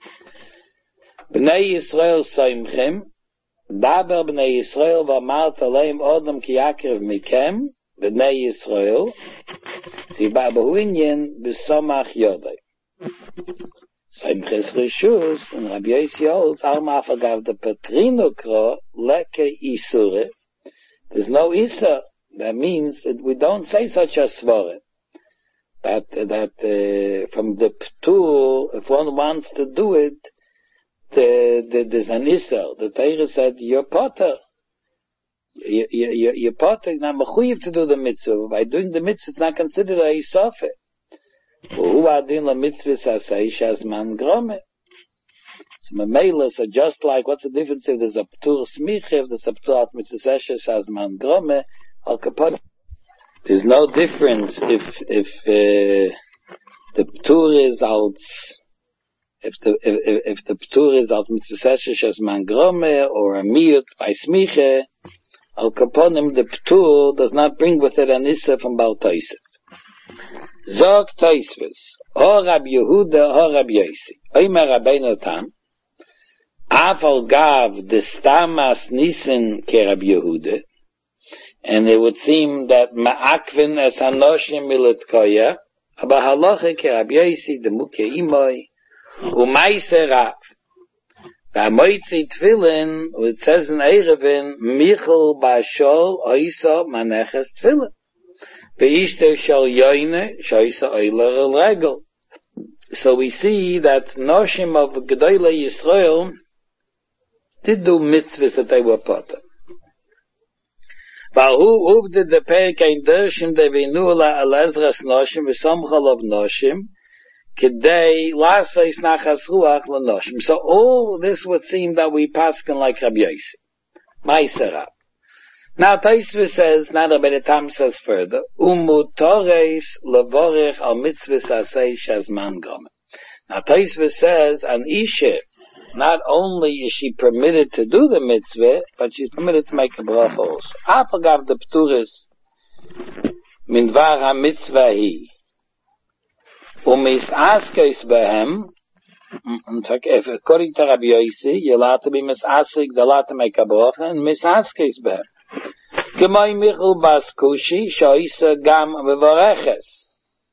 Bnei Yisrael soimchem, daber bnei Yisrael v'amart aleim odom ki yakev mikem, bnei Yisrael, siba behu inyan b'somach yodai. Soimches reshus, and Rabbi Yossi holds, al ma'afagav de petrino kro, leke isure, there's no isur. That means that we don't say such a svara. That from the ptur, if one wants to do it, there's an isur. The Torah said, you're potter. You're potter, not mechuyev to do the mitzvah. By doing the mitzvah, it's not considered a isofeh. Who adin la mitzvah sasei shazman grome. So memela, so just like, what's the difference if there's a ptur smiche, if there's a ptur at mitzvah shazman grome, al kapot. There's no difference if the ptur is als, if the ptur is als mitzvah shazman grome, or a miyut by smiche, al kaponim, the ptur does not bring with it an issa from Baal Tosef. Zog Tosfos, O Rab Yehuda, O Rab Yossi, Omer Rabbeinu Tam, Aval Gav Destamas Nissen ke Rab Yehuda, and it would seem that Ma'akvin es Hanoshim Miletkoya, aber Halacha ke Rab Yossi, Demuke Imoy, Umaise Rav. V'amoitzi Tfilin, it says in Erevin, Michel Bashol Oisa Maneches Tfilin. So we see that Noshim of Gedolei Yisrael did do mitzvahs that they were potter. Who did the Perikein Dershim Devinula Alezras Noshim V'Somchal of Noshim Kedei Lasais Nachas Ruach LaNoshim. So all this would seem that we paskin like Rabbi Yossi. Ma'aser. Now Tosfos says, now Rabbi Tam says further, Umutores levorech al mitzvahs asay shazman gomer. Now Tosfos says, an isha, not only is she permitted to do the mitzvah, but she's permitted to make a bracha also. Afagav the pturis min dvar ha-mitzvah hi. Umis askes behem, according to Rabbi Yossi, you're allowed to be misasik, you're allowed to make a bracha, and misaskes behem. K'may Michel Bas Kushi, Shoisa Gam Mevareches.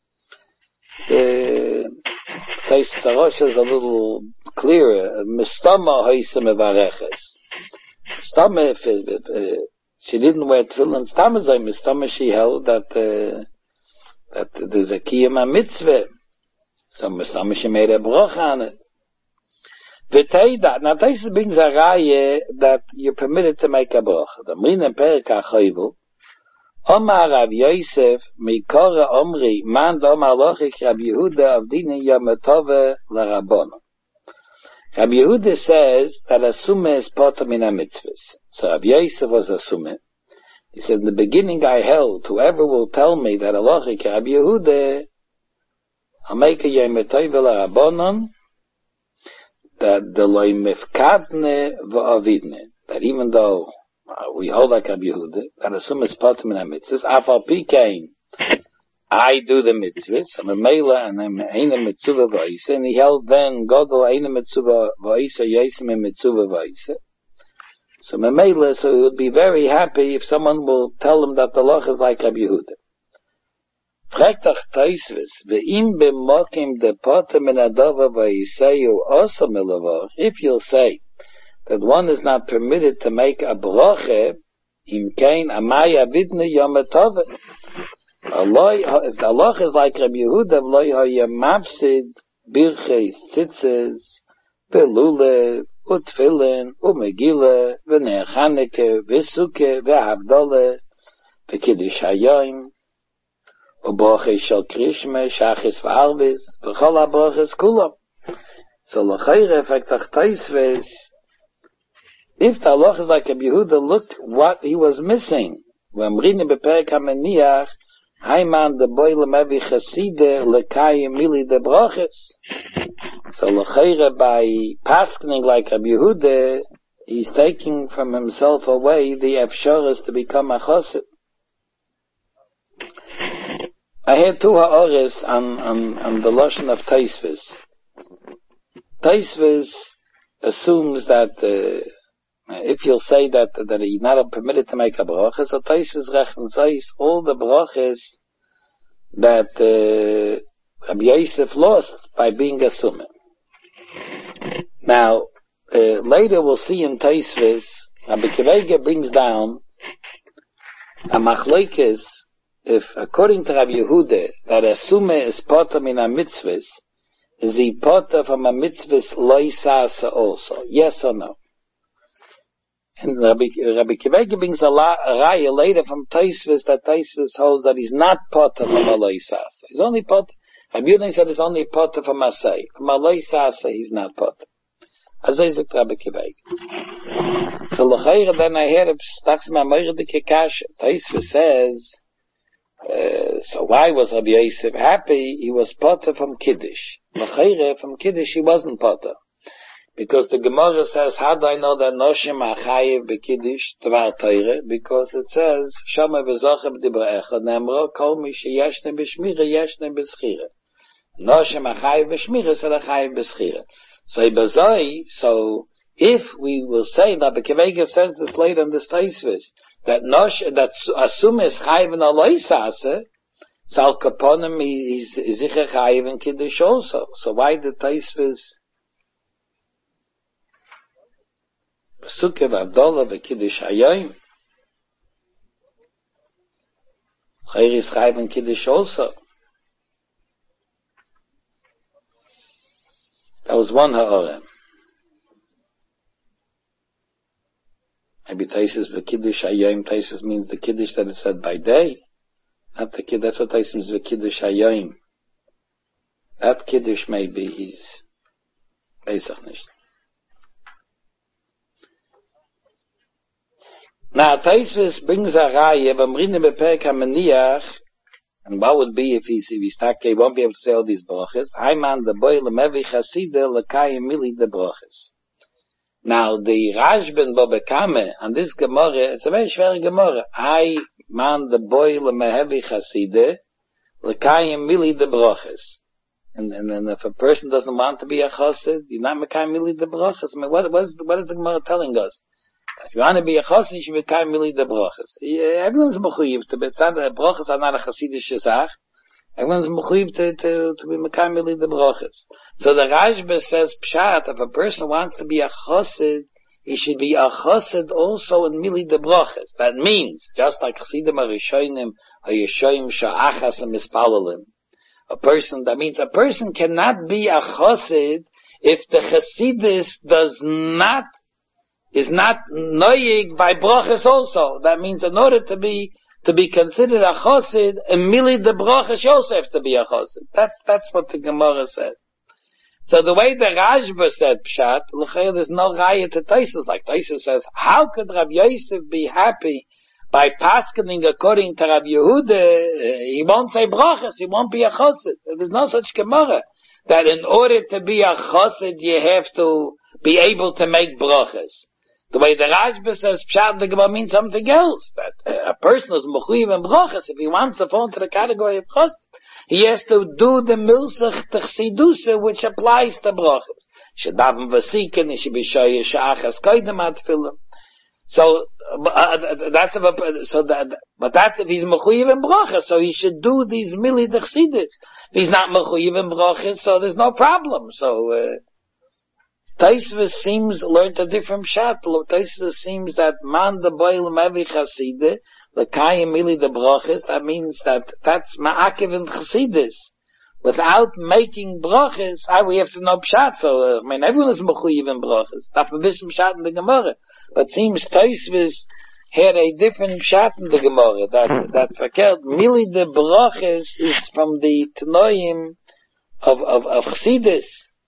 Tosfos Rosh is a little clearer. Mistama Hoisa Mevareches. Mistama, if she didn't wear tefillin, Mistama she held that there's a kiyama mitzvah. So Mistama she made a bracha on it. V'teida, now Tosfos brings a raya that you're permitted to make a bracha. The Mrin Perik HaChovel, Omar Rav Yosef, Mikora Omri, Man Omar Lochik Rabbi Yehuda Avdina Yom Tove LaRabbonon. Rabbi Yehuda says that a sumah is potter min ha-mitzvahs. So Rav Yosef was a sumah. He said, in the beginning I held, whoever will tell me that a Lochik Rabbi Yehuda, I'll make a Yom Tove LaRabbonon, that the loy mefkadne v'avidne, that even though we hold like Rabbi Yehuda, that assume is potter min ha-mitzvahs, afal pikein, I do the mitzvahs, I'm a mela, and I'm eine mitzvah v'aisa, and he held then, Godel eine mitzvah v'aisa, yesem a mitzvah v'aisa. So Memela, so he would be very happy if someone will tell him that the loch is like Rabbi Yehuda. Fragt doch Tosfos, ve'im b'mokim de potter min ha-dova v'yiseyu osa milavor, if you'll say that one is not permitted to make a bracha, im kein amay avidne yom tov. If the loch is like Rabbi Yehuda, loy ha'yeh mafsid birches tzitzes belulev utfilin umegila v'ner Chaneke v'suke v'havdole v'kiddush hayom u'bracha shel krishma shachis v'arvis v'chol ha'brachas kulam. So l'chayre effect ach Taisves, if the halacha is like a Yehuda, look what he was missing. When reading beperek hameniach, Hayman the boy lemevi chaside lekayim mili de broches. So l'chayre by paskening like a Yehuda, he's taking from himself away the efsharas to become a chosid. I had two ha'ores on the lashon of Taisves. Taisves assumes that if you'll say that he's not permitted to make a bracha, so Taisves rechnen all the brachas that Rabbi Yosef lost by being a summa. Now, later we'll see in Taisves, Rabbi Kivega brings down a machlokes, if according to Rabbi Yehuda, that a summa is potter min a mitzvahs, is he potter from a mitzvahs loy sasa also? Yes or no? And Rabbi Kivega brings a raya later from Taisves, that Taisves holds that he's not potter from a loy sasa. He's only potter. Rabbi Yehuda said he's only potter from a say. From a loy sasa, he's not potter. As I said, Rabbi Kivega. So l'chayra, then I heard of Stachs Ma'amor de Kekash. Taisves says, so why was Rabbi Yosef happy? He was potter from Kiddush. L'chayre, from Kiddush he wasn't potter. Because the Gemara says, how do I know that Noshim Achayev B'Kiddush Tvar Teire? Because it says, Shama v'Zochem Dibra Echad, Nemro, Kol Mi Sheyeshne B'Shmira, Yeshne B'Schira. Noshim Achayev B'Shmira, Sel Achayev B'Schira. So if we will say that the Kivega says this later in this Taisvis, that Asum is Chayiv in Aloi Sase, so Al Kaponim is Zicher Chayiv in Kiddush also. So why the Taisvis Sukev Avdola v'Kiddush Hayoim? Chayir is Chayiv in Kiddush also. That was one ha'orem. Maybe Taisus v'Kiddush Hayoim. Taisus means the Kiddush that is said by day. Not the Kiddush. That's what Taisus means v'Kiddush Hayoim. That Kiddush maybe he's Pesach nicht. Now Taisus brings a raya v'amrine beperek hameniach. And what would be if he's stuck, he won't be able to say all these brachas. Hayman the boy lemevi chaside lekayim mili the brachas. Now the Rashban Bobekame on this Gemara, it's a very schwer Gemara. Hayman the boy lemevi chaside lekayim mili the brachas. And if a person doesn't want to be a chassid, you're not mekayim mili the brachas. I mean, what is the Gemara telling us? If you want to be a chassid, you should be mekayim mili the brachas. Everyone's mechuyev to be. It's not that brachas are not a chassidish zach. Everyone's mechuyev to be mekayim mili the brachas. So the Rashba says pshat, if a person wants to be a chassid, he should be a chassid also in mili the brachas. That means just like chassidim arishonim hayeshoim sha'achas and mispalalim. That means a person cannot be a chassid if the chassidus is not noyig by brachas also. That means in order to be considered a chassid, mili the brachas you also have to be a chassid. That's what the Gemara said. So the way the Rashba said pshat, there's no raya to Taisus. Like Taisus says, how could Rabbi Yosef be happy by paskening according to Rabbi Yehuda? He won't say brachas, he won't be a chassid. There's no such Gemara that in order to be a chassid you have to be able to make brachas. The way the Rashba says pshat, the Gemara means something else. That a person is mechuyev in brachas. If he wants to fall into the category of chassid, he has to do the milsach t'chsidusa, which applies to brachas. Shadavim v'siken, he should be shoyer sha'achas koydem atfilim. So that's if he's mechuyev in brachas, so he should do these mili d'chsidis. If he's not mechuyev in brachas, so there's no problem. So Taisvis seems learned a different pshat. Taisvis seems that man the boy lemevi chaside lekayim mili the brachas. That means that's ma'akev in chasidis. Without making brachas, we have to know pshat. So everyone is mechuyev in brachas. That's a different pshat in the Gemara. But seems Taisvis had a different pshat in the Gemara. That verkehrt mili the brachas is from the tnoim of chasidis.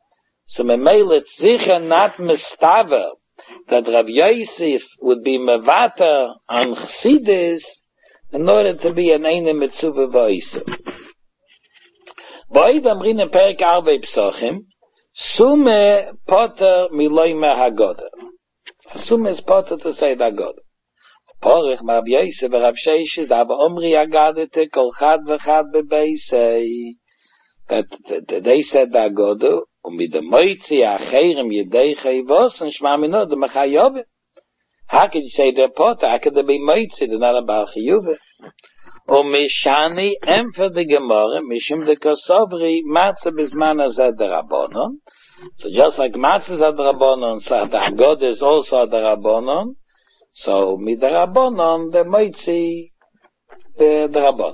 So Memele Tzicha not mistaver that Rav Yosef would be mevater on Chassidus in order to be an eine mitzvah v'oiser. Ba'id amrin in Perek Arvei Psochim, Sume poter miloyme hagoda. Sume is poter to say the hagoda. Porich Rav Yosef Rav Sheshes Dava Omri Agadete Kol Chad V'Chad Bebeisei. That they said the hagoda. Mit dem Moitzi acherem yedei vos and shma minod the machayove. How could you say they're potter? How could they be Moitzi? They're not about chayuve. Mishani for the Gemara mishim de kosovri matzah bizman azad rabbanon. So just like matzah is ad rabbanon, so the hagoda is also ad rabbanon. So mit the rabbanon the Moitzi the rabbanon.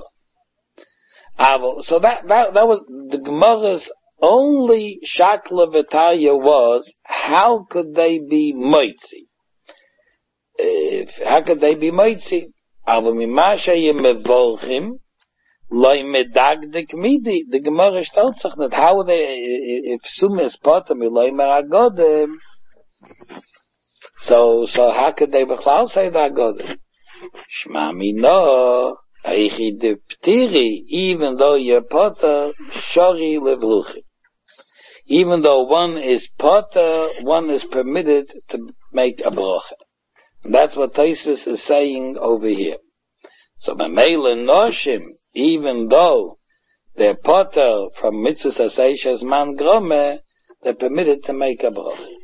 So that was the Gemara's only shakla v'taya was, how could they be moitzi? How could they be moitzi? Ava mimasha yemevolchim, loy medagdik midi. The Gemara stellt sich not, how they, if sum is potem, loy meragodem. So how could they bechlal say the agodem? Shma mino, eichi de ptiri, even though you're poter, shori levluchi. Even though one is poter, one is permitted to make a bracha. That's what Tosfos is saying over here. So Mamela Noshim, even though they're poter from mitzvahs asay shezman grome, they're permitted to make a bracha.